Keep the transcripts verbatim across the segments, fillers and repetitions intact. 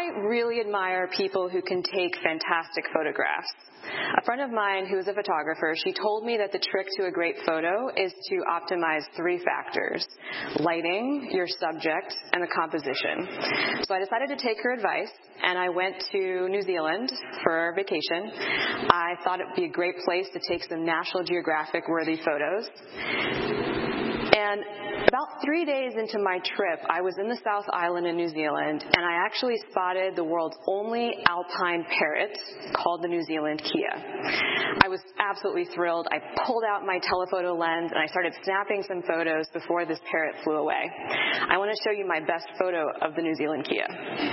I really admire people who can take fantastic photographs. A friend of mine who is a photographer, she told me that the trick to a great photo is to optimize three factors: lighting, your subject, and the composition. So I decided to take her advice, and I went to New Zealand for vacation. I thought it would be a great place to take some National Geographic-worthy photos. And about three days into my trip, I was in the South Island in New Zealand, and I actually spotted the world's only alpine parrot called the New Zealand Kea. I was absolutely thrilled. I pulled out my telephoto lens, and I started snapping some photos before this parrot flew away. I want to show you my best photo of the New Zealand Kea.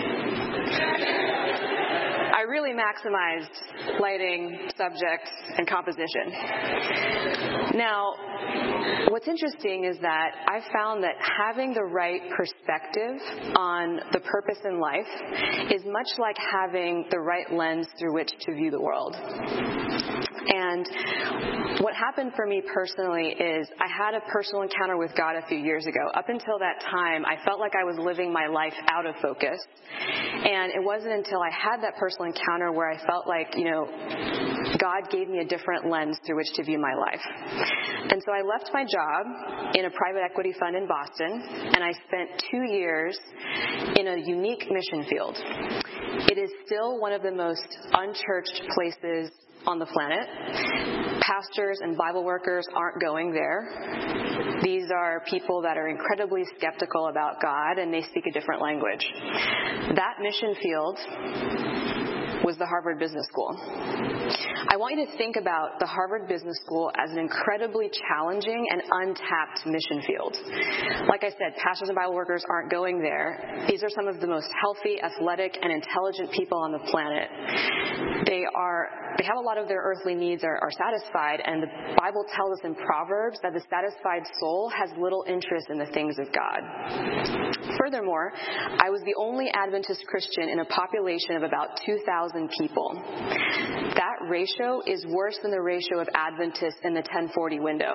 I really maximized lighting, subject, and composition. Now, what's interesting is that I found that having the right perspective on the purpose in life is much like having the right lens through which to view the world. And what happened for me personally is I had a personal encounter with God a few years ago. Up until that time, I felt like I was living my life out of focus. And it wasn't until I had that personal encounter where I felt like, you know, God gave me a different lens through which to view my life. And so I left my job in a private equity fund in Boston, and I spent two years in a unique mission field. It is still one of the most unchurched places on the planet. Pastors and Bible workers aren't going there. These are people that are incredibly skeptical about God, and they speak a different language. That mission field was the Harvard Business School. I want you to think about the Harvard Business School as an incredibly challenging and untapped mission field. Like I said, pastors and Bible workers aren't going there. These are some of the most healthy, athletic, and intelligent people on the planet. They are, they have a lot of their earthly needs are, are satisfied, and the Bible tells us in Proverbs that the satisfied soul has little interest in the things of God. Furthermore, I was the only Adventist Christian in a population of about two thousand people. That ratio is worse than the ratio of Adventists in the ten forty window.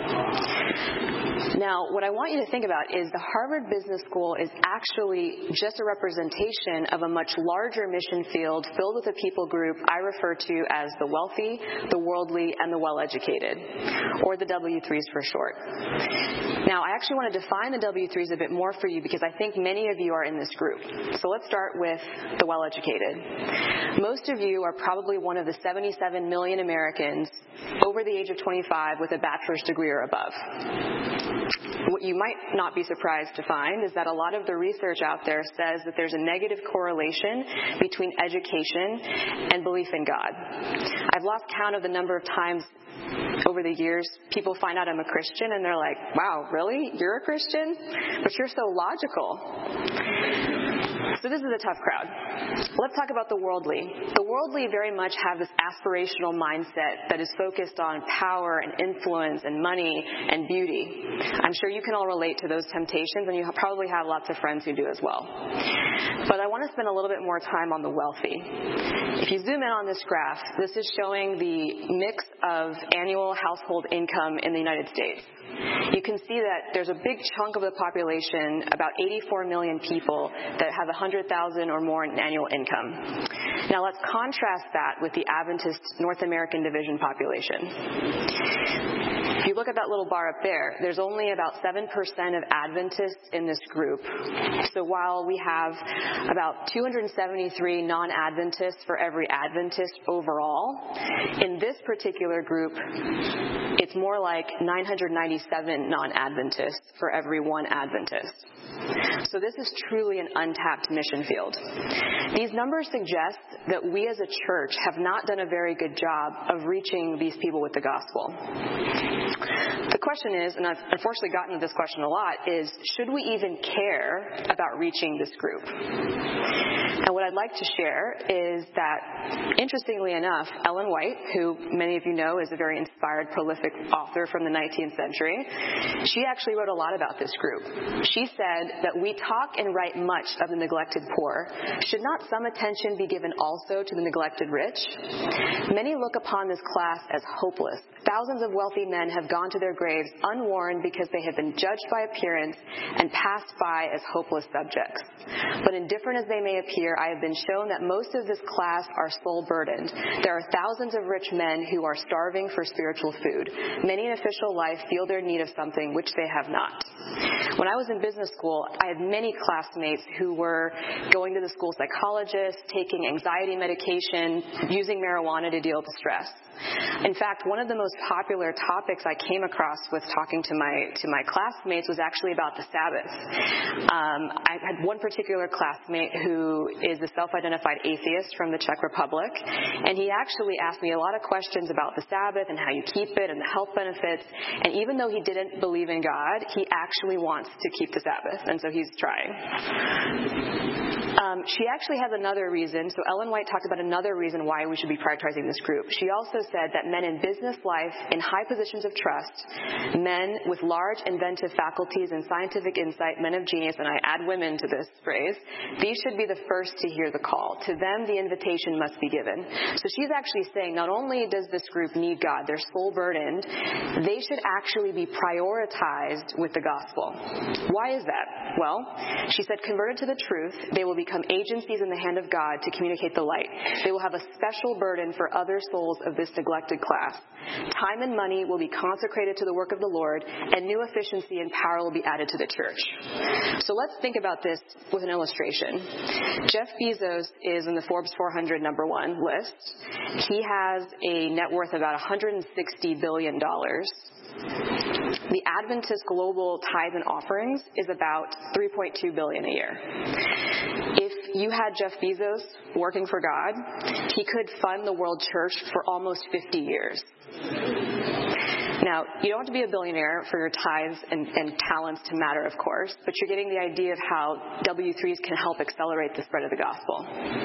Now, what I want you to think about is the Harvard Business School is actually just a representation of a much larger mission field filled with a people group I refer to as the wealthy, the worldly, and the well-educated, or the W threes for short. Now, I actually want to define the W threes a bit more for you because I think many of you are in this group. So let's start with the well-educated. Most of you are probably one of the seventy-seven million Americans over the age of twenty-five with a bachelor's degree or above. What you might not be surprised to find is that a lot of the research out there says that there's a negative correlation between education and belief in God. I've lost count of the number of times over the years people find out I'm a Christian and they're like, wow, really? You're a Christian? But you're so logical. So this is a tough crowd. Let's talk about the worldly. The worldly very much have this aspirational mindset that is focused on power and influence and money and beauty. I'm sure you can all relate to those temptations, and you probably have lots of friends who do as well. But I want to spend a little bit more time on the wealthy. If you zoom in on this graph, this is showing the mix of annual household income in the United States. You can see that there's a big chunk of the population, about eighty-four million people, that have one hundred thousand dollars or more in annual income. Now let's contrast that with the Adventist North American Division population. If you look at that little bar up there, there's only about seven percent of Adventists in this group. So while we have about two hundred seventy-three non-Adventists for every Adventist overall, in this particular group, it's more like nine hundred ninety-seven non-Adventists for every one Adventist. So this is truly an untapped mission field. These numbers suggest that we as a church have not done a very good job of reaching these people with the gospel. The question is, and I've unfortunately gotten to this question a lot, is should we even care about reaching this group? And what I'd like to share is that, interestingly enough, Ellen White, who many of you know is a very inspired, prolific author from the nineteenth century, she actually wrote a lot about this group. She said that we talk and write much of the neglected poor. Should not some attention be given also to the neglected rich? Many look upon this class as hopeless. Thousands of wealthy men have gone to their graves unwarned because they have been judged by appearance and passed by as hopeless subjects. But indifferent as they may appear, I have been shown that most of this class are soul-burdened. There are thousands of rich men who are starving for spiritual food. Many in official life feel their need of something which they have not. When I was in business school, I had many classmates who were going to the school psychologist, taking anxiety medication, using marijuana to deal with stress. In fact, one of the most popular topics I came across with talking to my to my classmates was actually about the Sabbath. Um, I had one particular classmate who is a self-identified atheist from the Czech Republic, and he actually asked me a lot of questions about the Sabbath and how you keep it and the health benefits. And even though he didn't believe in God, he actually wants to keep the Sabbath, and so he's trying. Um, she actually has another reason. So Ellen White talked about another reason why we should be prioritizing this group. She also said that men in business life, in high positions of trust, men with large inventive faculties and scientific insight, men of genius, and I add women to this phrase, these should be the first to hear the call. To them, the invitation must be given. So she's actually saying not only does this group need God, they're soul burdened, they should actually be prioritized with the gospel. Why is that? Well, she said, converted to the truth, they will become agencies in the hand of God to communicate the light. They will have a special burden for other souls of this neglected class. Time and money will be consecrated to the work of the Lord, and new efficiency and power will be added to the church. So let's think about this with an illustration. Jeff Bezos is in the Forbes four hundred number one list. He has a net worth of about one hundred sixty billion dollars. The Adventist Global Tithe and Offerings is about three point two billion dollars a year. If you had Jeff Bezos working for God, he could fund the world church for almost fifty years. Now, you don't have to be a billionaire for your tithes and, and talents to matter, of course, but you're getting the idea of how W threes can help accelerate the spread of the gospel.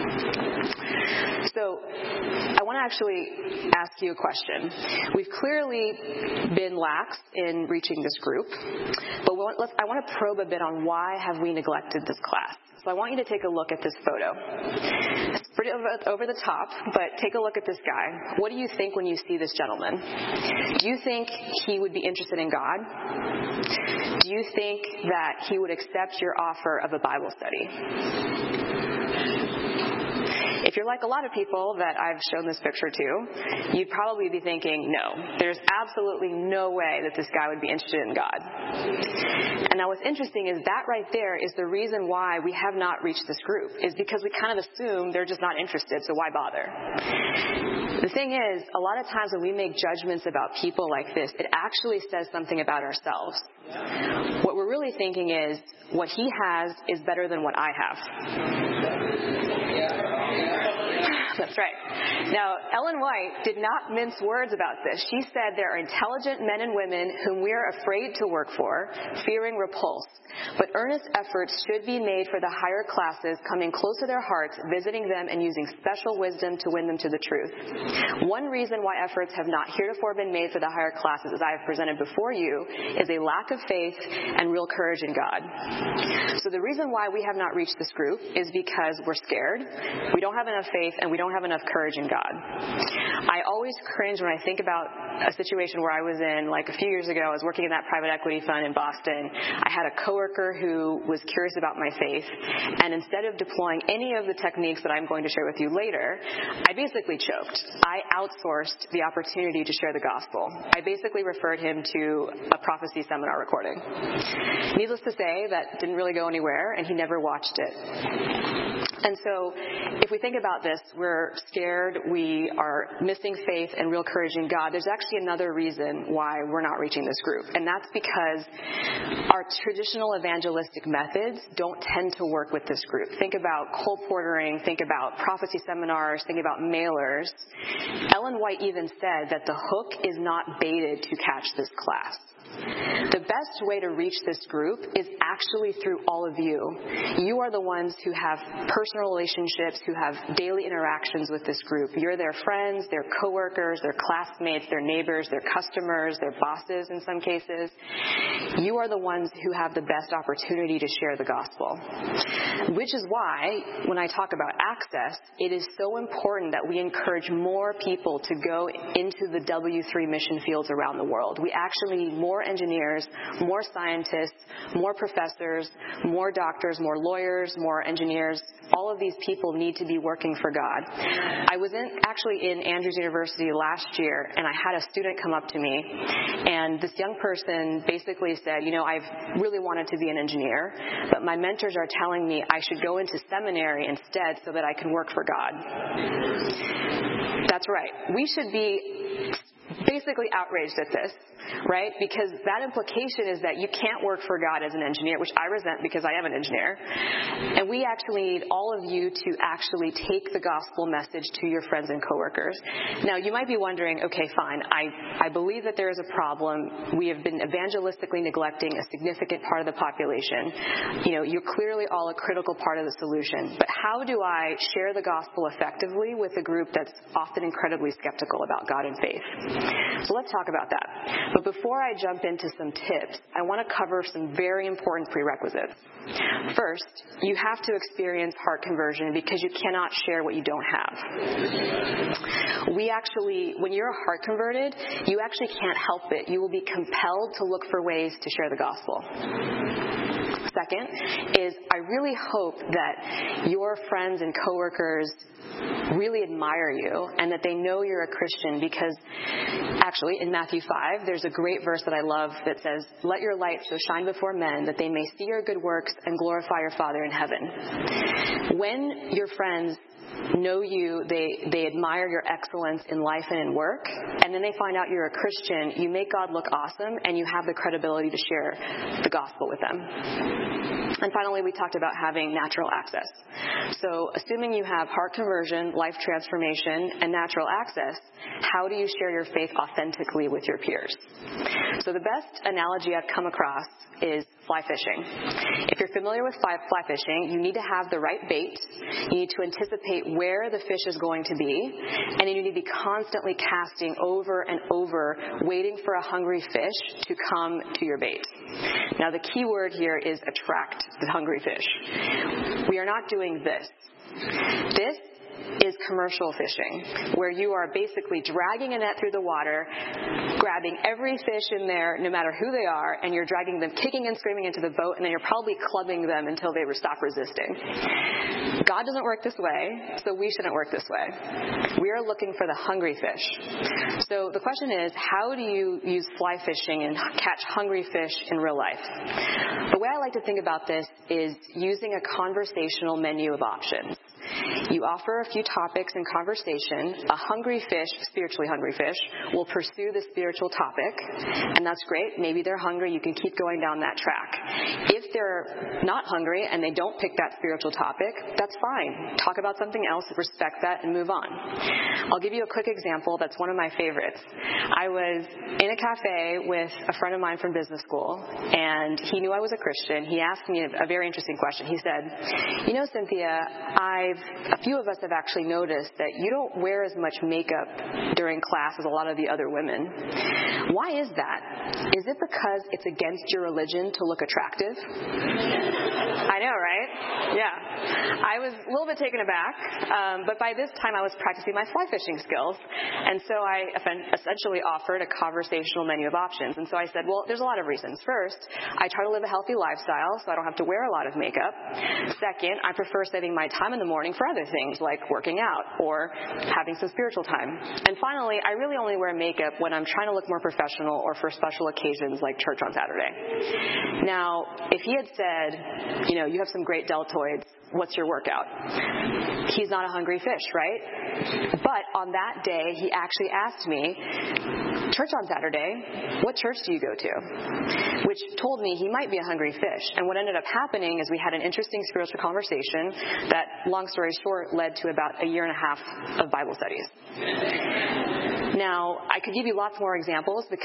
So I want to actually ask you a question. We've clearly been lax in reaching this group, but we want, let's, I want to probe a bit on why have we neglected this class. So I want you to take a look at this photo. It's pretty over, over the top, but take a look at this guy. What do you think when you see this gentleman? Do you think he would be interested in God? Do you think that he would accept your offer of a Bible study? If you're like a lot of people that I've shown this picture to, you'd probably be thinking, no, there's absolutely no way that this guy would be interested in God. And now what's interesting is that right there is the reason why we have not reached this group, is because we kind of assume they're just not interested, so why bother? The thing is, a lot of times when we make judgments about people like this, it actually says something about ourselves. What we're really thinking is, what he has is better than what I have. That's right. Now, Ellen White did not mince words about this. She said there are intelligent men and women whom we are afraid to work for, fearing repulse. But earnest efforts should be made for the higher classes, coming close to their hearts, visiting them, and using special wisdom to win them to the truth. One reason why efforts have not heretofore been made for the higher classes, as I have presented before you, is a lack of faith and real courage in God. So the reason why we have not reached this group is because we're scared, we don't have enough faith, and we don't have enough courage in God. I always cringe when I think about a situation where I was in, like a few years ago, I was working in that private equity fund in Boston. I had a coworker who was curious about my faith, and instead of deploying any of the techniques that I'm going to share with you later, I basically choked. I outsourced the opportunity to share the gospel. I basically referred him to a prophecy seminar recording. Needless to say, that didn't really go anywhere, and he never watched it. And so if we think about this, we're scared, we are missing faith and real courage in God. There's actually another reason why we're not reaching this group, and that's because our traditional evangelistic methods don't tend to work with this group. Think about colportering, think about prophecy seminars, think about mailers. Ellen White even said that the hook is not baited to catch this class. The best way to reach this group is actually through all of you. You are the ones who have personal relationships, who have daily interactions with this group. You're their friends, their coworkers, their classmates, their neighbors, their customers, their bosses in some cases. You are the ones who have the best opportunity to share the gospel. Which is why, when I talk about access, it is so important that we encourage more people to go into the W three mission fields around the world. We actually need more engineers, more scientists, more professors, more doctors, more lawyers, more engineers. All of these people need to be working for God. I was in, actually in Andrews University last year, and I had a student come up to me, and this young person basically said, you know, I've really wanted to be an engineer, but my mentors are telling me I should go into seminary instead so that I can work for God. That's right. We should be basically outraged at this, right? Because that implication is that you can't work for God as an engineer, which I resent because I am an engineer. And we actually need all of you to actually take the gospel message to your friends and coworkers. Now, you might be wondering, okay, fine, I, I believe that there is a problem. We have been evangelistically neglecting a significant part of the population. You know, you're clearly all a critical part of the solution. But how do I share the gospel effectively with a group that's often incredibly skeptical about God and faith? So let's talk about that. But before I jump into some tips, I want to cover some very important prerequisites. First, you have to experience heart conversion because you cannot share what you don't have. We actually, when you're heart converted, you actually can't help it. You will be compelled to look for ways to share the gospel. Second is I really hope that your friends and coworkers really admire you and that they know you're a Christian, because actually in Matthew five there's a great verse that I love that says, "Let your light so shine before men that they may see your good works and glorify your Father in heaven." When your friends know you, they, they admire your excellence in life and in work, and then they find out you're a Christian, you make God look awesome and you have the credibility to share the gospel with them. And finally, we talked about having natural access. So assuming you have heart conversion, life transformation, and natural access, how do you share your faith authentically with your peers? So the best analogy I've come across is fly fishing. If you're familiar with fly, fly fishing, you need to have the right bait, you need to anticipate where the fish is going to be, and you need to be constantly casting over and over, waiting for a hungry fish to come to your bait. Now the key word here is attract the hungry fish. We are not doing this. This is commercial fishing, where you are basically dragging a net through the water, grabbing every fish in there, no matter who they are, and you're dragging them kicking and screaming into the boat, and then you're probably clubbing them until they stop resisting. God doesn't work this way, so we shouldn't work this way. We are looking for the hungry fish. So the question is, how do you use fly fishing and catch hungry fish in real life? The way I like to think about this is using a conversational menu of options. You offer a few topics in conversation. A hungry fish, spiritually hungry fish, will pursue the spiritual topic, and that's great. Maybe they're hungry. You can keep going down that track. If they're not hungry and they don't pick that spiritual topic, that's fine. Talk about something else, respect that, and move on. I'll give you a quick example that's one of my favorites. I was in a cafe with a friend of mine from business school, and he knew I was a Christian. He asked me a very interesting question. He said, "You know, Cynthia, I've a few of us have actually noticed that you don't wear as much makeup during class as a lot of the other women. Why is that? Is it because it's against your religion to look attractive?" I know, right? Yeah. I was a little bit taken aback, um, but by this time I was practicing my fly fishing skills, and so I essentially offered a conversational menu of options. And so I said, well, there's a lot of reasons. First, I try to live a healthy lifestyle, so I don't have to wear a lot of makeup. Second, I prefer saving my time in the morning for other things like working out or having some spiritual time. And finally, I really only wear makeup when I'm trying to look more professional or for special occasions like church on Saturday. Now, if he had said, you know, you have some great deltoids, what's your workout? He's not a hungry fish, right? But on that day, he actually asked me, church on Saturday, what church do you go to? Which told me he might be a hungry fish. And what ended up happening is we had an interesting spiritual conversation that, long story short, led to about a year and a half of Bible studies. Now, I could give you lots more examples because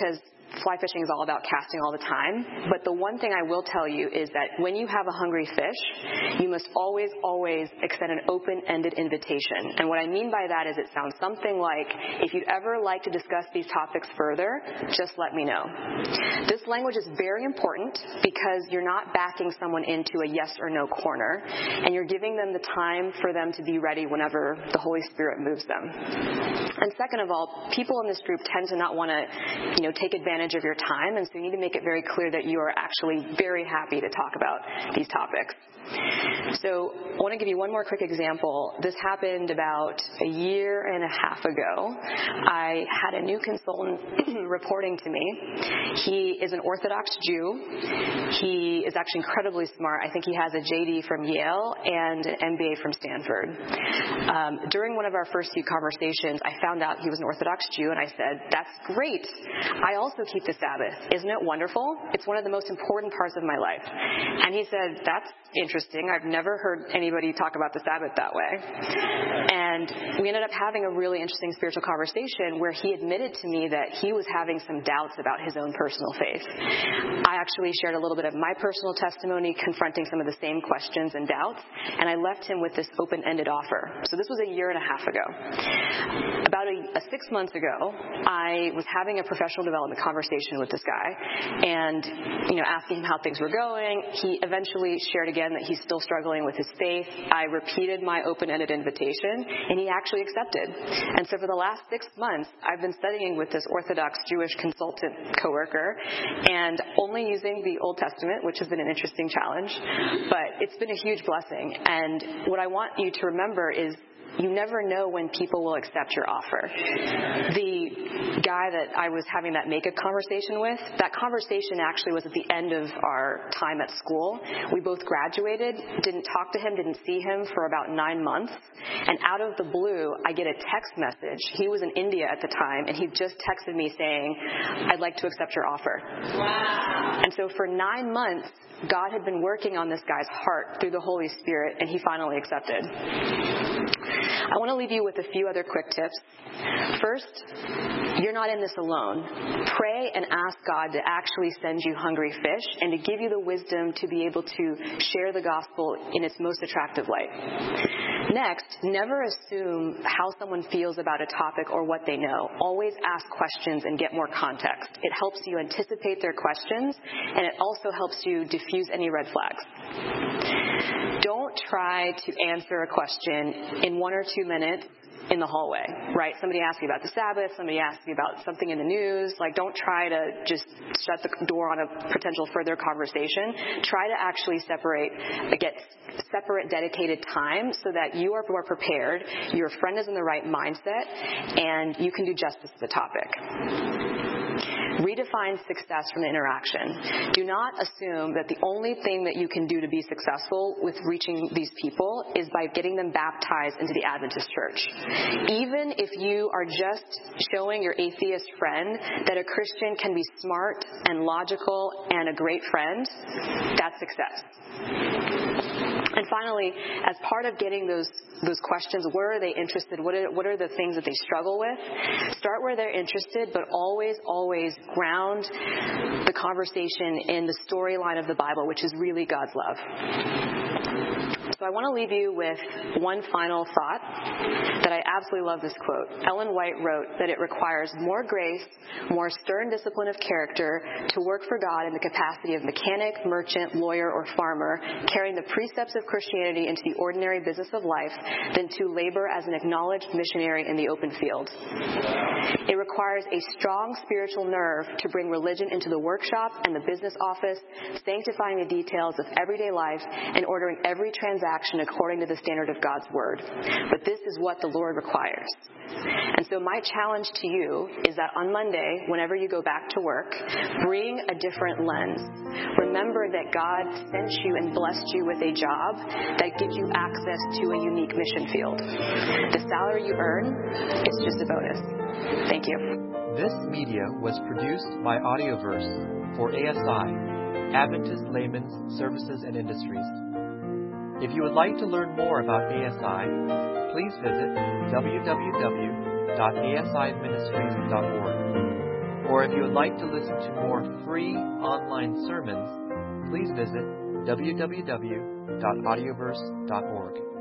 fly fishing is all about casting all the time, but the one thing I will tell you is that when you have a hungry fish, you must always, always extend an open-ended invitation. And what I mean by that is it sounds something like, if you'd ever like to discuss these topics further, just let me know. This language is very important because you're not backing someone into a yes or no corner, and you're giving them the time for them to be ready whenever the Holy Spirit moves them. And second of all, people in this group tend to not want to, you know, take advantage of your time, and so you need to make it very clear that you are actually very happy to talk about these topics. So I want to give you one more quick example. This happened about a year and a half ago. I had a new consultant reporting to me. He is an Orthodox Jew. He is actually incredibly smart. I think he has a J D from Yale and an M B A from Stanford. Um, during one of our first few conversations, I found out he was an Orthodox Jew, and I said, "That's great. I also keep the Sabbath. Isn't it wonderful? It's one of the most important parts of my life." And he said, "That's interesting. I've never heard anybody talk about the Sabbath that way." And we ended up having a really interesting spiritual conversation where he admitted to me that he was having some doubts about his own personal faith. I actually shared a little bit of my personal testimony confronting some of the same questions and doubts, and I left him with this open-ended offer. So this was a year and a half ago. About a, a six months ago, I was having a professional development conversation with this guy and, you know, asking him how things were going. He eventually shared again that he's still struggling with his faith. I repeated my open-ended invitation, and he actually accepted. And so for the last six months, I've been studying with this Orthodox Jewish consultant coworker and only using the Old Testament, which has been an interesting challenge, but it's been a huge blessing. And what I want you to remember is you never know when people will accept your offer. The guy that I was having that make-up conversation with, that conversation actually was at the end of our time at school. We both graduated, didn't talk to him, didn't see him for about nine months. And out of the blue, I get a text message. He was in India at the time, and he just texted me saying, "I'd like to accept your offer." Wow. And so for nine months, God had been working on this guy's heart through the Holy Spirit, and he finally accepted. I want to leave you with a few other quick tips. First, you're not in this alone. Pray and ask God to actually send you hungry fish and to give you the wisdom to be able to share the gospel in its most attractive light. Next, never assume how someone feels about a topic or what they know. Always ask questions and get more context. It helps you anticipate their questions, and it also helps you diffuse any red flags. Don't try to answer a question in one or two minutes in the hallway, right? Somebody asks you about the Sabbath, somebody asks you about something in the news. Like, don't try to just shut the door on a potential further conversation. Try to actually separate, get separate dedicated time so that you are more prepared, your friend is in the right mindset, and you can do justice to the topic. Redefine success from the interaction. Do not assume that the only thing that you can do to be successful with reaching these people is by getting them baptized into the Adventist church. Even if you are just showing your atheist friend that a Christian can be smart and logical and a great friend, that's success. And finally, as part of getting those those questions, where are they interested? What are, what are the things that they struggle with? Start where they're interested, but always, always ground the conversation in the storyline of the Bible, which is really God's love. So I want to leave you with one final thought that I absolutely love this quote. Ellen White wrote that it requires more grace, more stern discipline of character to work for God in the capacity of mechanic, merchant, lawyer, or farmer, carrying the precepts of Christianity into the ordinary business of life than to labor as an acknowledged missionary in the open field. It requires a strong spiritual nerve to bring religion into the workshop and the business office, sanctifying the details of everyday life and ordering every transaction according to the standard of God's Word. But this is what the Lord requires. And so my challenge to you is that on Monday, whenever you go back to work, bring a different lens. Remember that God sent you and blessed you with a job that gives you access to a unique mission field. The salary you earn is just a bonus. Thank you. This media was produced by Audioverse for A S I, Adventist Layman's Services and Industries. If you would like to learn more about A S I, please visit w w w dot a s i ministries dot org. Or if you would like to listen to more free online sermons, please visit w w w dot audioverse dot org.